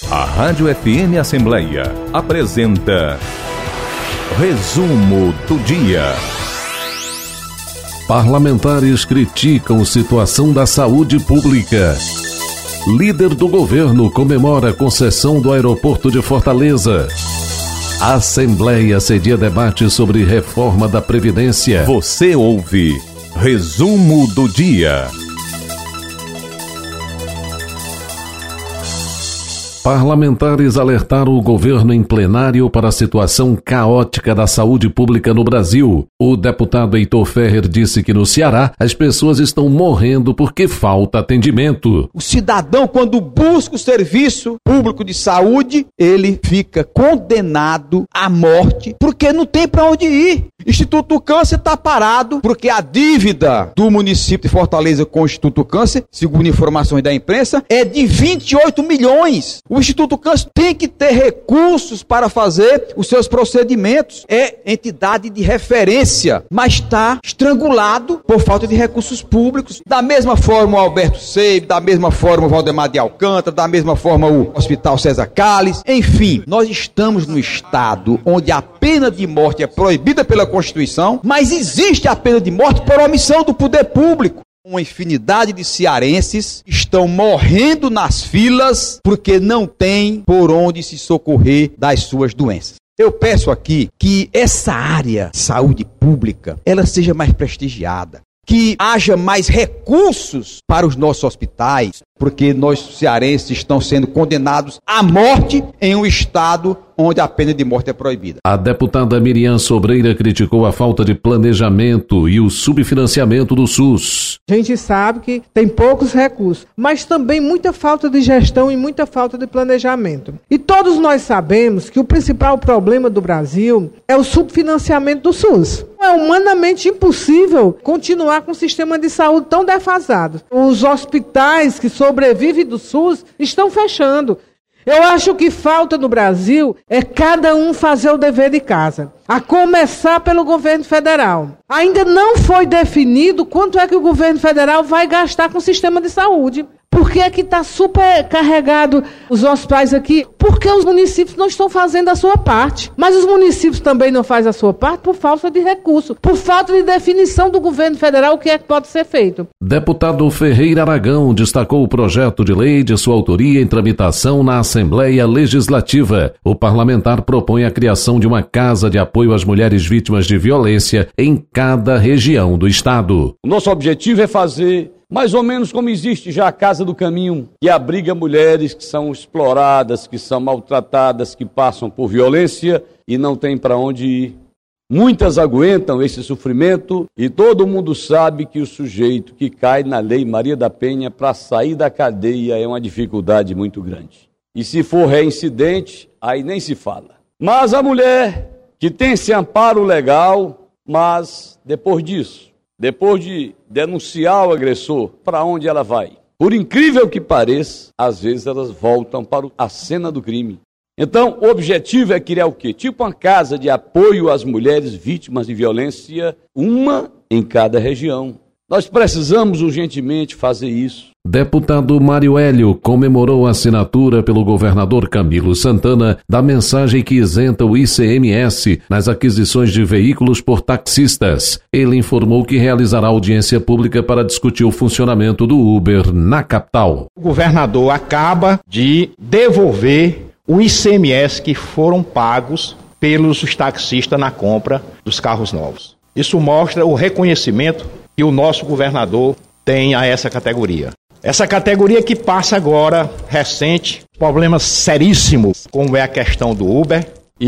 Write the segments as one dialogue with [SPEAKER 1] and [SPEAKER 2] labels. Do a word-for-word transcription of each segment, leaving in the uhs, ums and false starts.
[SPEAKER 1] A Rádio F M Assembleia apresenta Resumo do Dia. Parlamentares criticam situação da saúde pública. Líder do governo comemora a concessão do aeroporto de Fortaleza. A Assembleia cedia debate sobre reforma da Previdência. Você ouve Resumo do Dia. Parlamentares alertaram o governo em plenário para a situação caótica da saúde pública no Brasil. O deputado Heitor Ferrer disse que no Ceará as pessoas estão morrendo porque falta atendimento.
[SPEAKER 2] O cidadão, quando busca o serviço público de saúde, ele fica condenado à morte porque não tem para onde ir. Instituto do Câncer está parado porque a dívida do município de Fortaleza com o Instituto do Câncer, segundo informações da imprensa, é de vinte e oito milhões. O Instituto do Câncer tem que ter recursos para fazer os seus procedimentos. É entidade de referência, mas está estrangulado por falta de recursos públicos. Da mesma forma o Alberto Seib, da mesma forma o Valdemar de Alcântara, da mesma forma o Hospital César Calles. Enfim, nós estamos no estado onde a pena de morte é proibida pela Constituição, mas existe a pena de morte por omissão do poder público. Uma infinidade de cearenses estão morrendo nas filas porque não tem por onde se socorrer das suas doenças. Eu peço aqui que essa área de saúde pública, ela seja mais prestigiada, que haja mais recursos para os nossos hospitais, porque nós cearenses estão sendo condenados à morte em um estado onde a pena de morte é proibida.
[SPEAKER 1] A deputada Miriam Sobreira criticou a falta de planejamento e o subfinanciamento do SUS.
[SPEAKER 3] A gente sabe que tem poucos recursos, mas também muita falta de gestão e muita falta de planejamento. E todos nós sabemos que o principal problema do Brasil é o subfinanciamento do SUS. É humanamente impossível continuar com um sistema de saúde tão defasado. Os hospitais que sobrevivem do SUS estão fechando. Eu acho que falta no Brasil é cada um fazer o dever de casa, a começar pelo governo federal. Ainda não foi definido quanto é que o governo federal vai gastar com o sistema de saúde. Por que é que está supercarregado os hospitais aqui? Porque os municípios não estão fazendo a sua parte. Mas os municípios também não fazem a sua parte por falta de recurso, por falta de definição do governo federal o que é que pode ser feito.
[SPEAKER 1] Deputado Ferreira Aragão destacou o projeto de lei de sua autoria em tramitação na Assembleia Legislativa. O parlamentar propõe a criação de uma casa de apoio às mulheres vítimas de violência em cada região do estado.
[SPEAKER 4] O nosso objetivo é fazer mais ou menos como existe já a Casa do Caminho, que abriga mulheres que são exploradas, que são maltratadas, que passam por violência e não têm para onde ir. Muitas aguentam esse sofrimento e todo mundo sabe que o sujeito que cai na Lei Maria da Penha para sair da cadeia é uma dificuldade muito grande. E se for reincidente, aí nem se fala. Mas a mulher que tem esse amparo legal, mas depois disso, depois de denunciar o agressor, para onde ela vai? Por incrível que pareça, às vezes elas voltam para a cena do crime. Então, o objetivo é criar o quê? Tipo uma casa de apoio às mulheres vítimas de violência, uma em cada região. Nós precisamos urgentemente fazer isso.
[SPEAKER 1] Deputado Mário Hélio comemorou a assinatura pelo governador Camilo Santana da mensagem que isenta o I C M S nas aquisições de veículos por taxistas. Ele informou que realizará audiência pública para discutir o funcionamento do Uber na capital.
[SPEAKER 5] O governador acaba de devolver o I C M S que foram pagos pelos taxistas na compra dos carros novos. Isso mostra o reconhecimento que o nosso governador tem a essa categoria. Essa categoria que passa agora, recente, problemas seríssimos, como é a questão do Uber,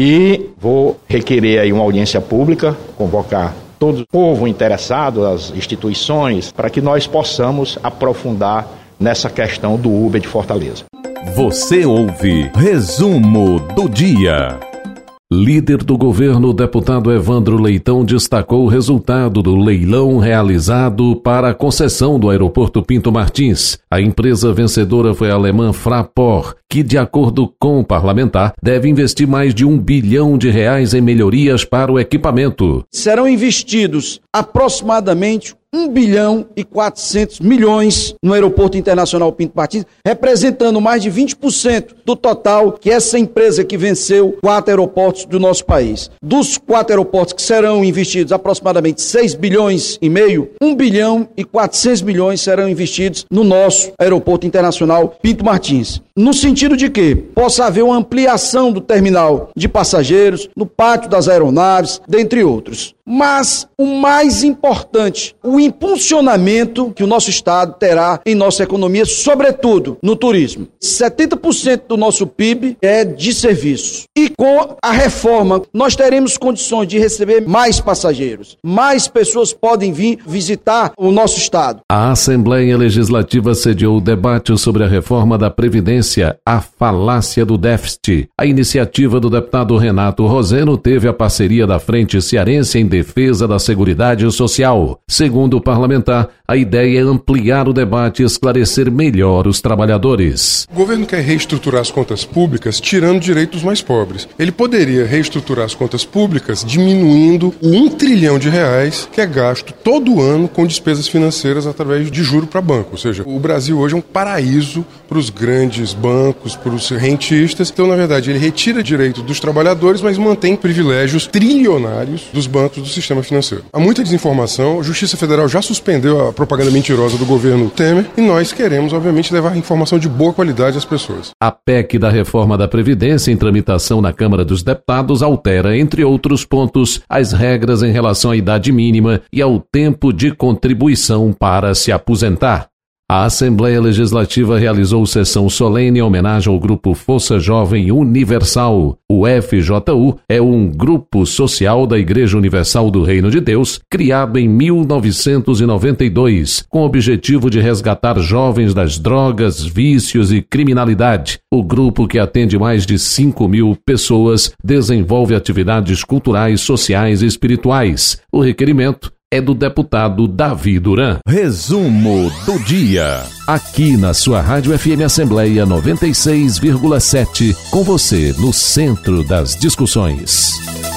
[SPEAKER 5] e vou requerer aí uma audiência pública, convocar todo o povo interessado, as instituições, para que nós possamos aprofundar nessa questão do Uber de Fortaleza.
[SPEAKER 1] Você ouve Resumo do Dia. Líder do governo, o deputado Evandro Leitão, destacou o resultado do leilão realizado para a concessão do aeroporto Pinto Martins. A empresa vencedora foi a alemã Fraport, que, de acordo com o parlamentar, deve investir mais de um bilhão de reais em melhorias para o equipamento.
[SPEAKER 2] Serão investidos aproximadamente um bilhão e quatrocentos milhões no Aeroporto Internacional Pinto Martins, representando mais de vinte por cento do total que essa empresa que venceu quatro aeroportos do nosso país. Dos quatro aeroportos que serão investidos aproximadamente seis bilhões e meio, um bilhão e quatrocentos milhões serão investidos no nosso Aeroporto Internacional Pinto Martins. No sentido de que possa haver uma ampliação do terminal de passageiros, no pátio das aeronaves, dentre outros. Mas o mais importante, o impulsionamento que o nosso Estado terá em nossa economia, sobretudo no turismo. setenta por cento do nosso P I B é de serviços. E com a reforma, nós teremos condições de receber mais passageiros. Mais pessoas podem vir visitar o nosso Estado.
[SPEAKER 1] A Assembleia Legislativa sediou o debate sobre a reforma da Previdência, a falácia do déficit. A iniciativa do deputado Renato Roseno teve a parceria da Frente Cearense em defesa da Seguridade Social. Segundo o parlamentar, a ideia é ampliar o debate e esclarecer melhor os trabalhadores.
[SPEAKER 6] O governo quer reestruturar as contas públicas tirando direitos mais pobres. Ele poderia reestruturar as contas públicas diminuindo o um trilhão de reais que é gasto todo ano com despesas financeiras através de juro para banco. Ou seja, o Brasil hoje é um paraíso para os grandes bancos, para os rentistas. Então, na verdade, ele retira direito dos trabalhadores, mas mantém privilégios trilionários dos bancos do sistema financeiro. Há muita desinformação. A Justiça Federal já suspendeu a propaganda mentirosa do governo Temer e nós queremos, obviamente, levar informação de boa qualidade às pessoas.
[SPEAKER 1] A P E C da reforma da Previdência em tramitação na Câmara dos Deputados altera, entre outros pontos, as regras em relação à idade mínima e ao tempo de contribuição para se aposentar. A Assembleia Legislativa realizou sessão solene em homenagem ao Grupo Força Jovem Universal. O F J U é um grupo social da Igreja Universal do Reino de Deus, criado em mil novecentos e noventa e dois, com o objetivo de resgatar jovens das drogas, vícios e criminalidade. O grupo, que atende mais de cinco mil pessoas, desenvolve atividades culturais, sociais e espirituais. O requerimento é do deputado Davi Duran.
[SPEAKER 7] Resumo do dia.
[SPEAKER 1] Aqui na sua Rádio F M Assembleia noventa e seis vírgula sete, com você no centro das discussões.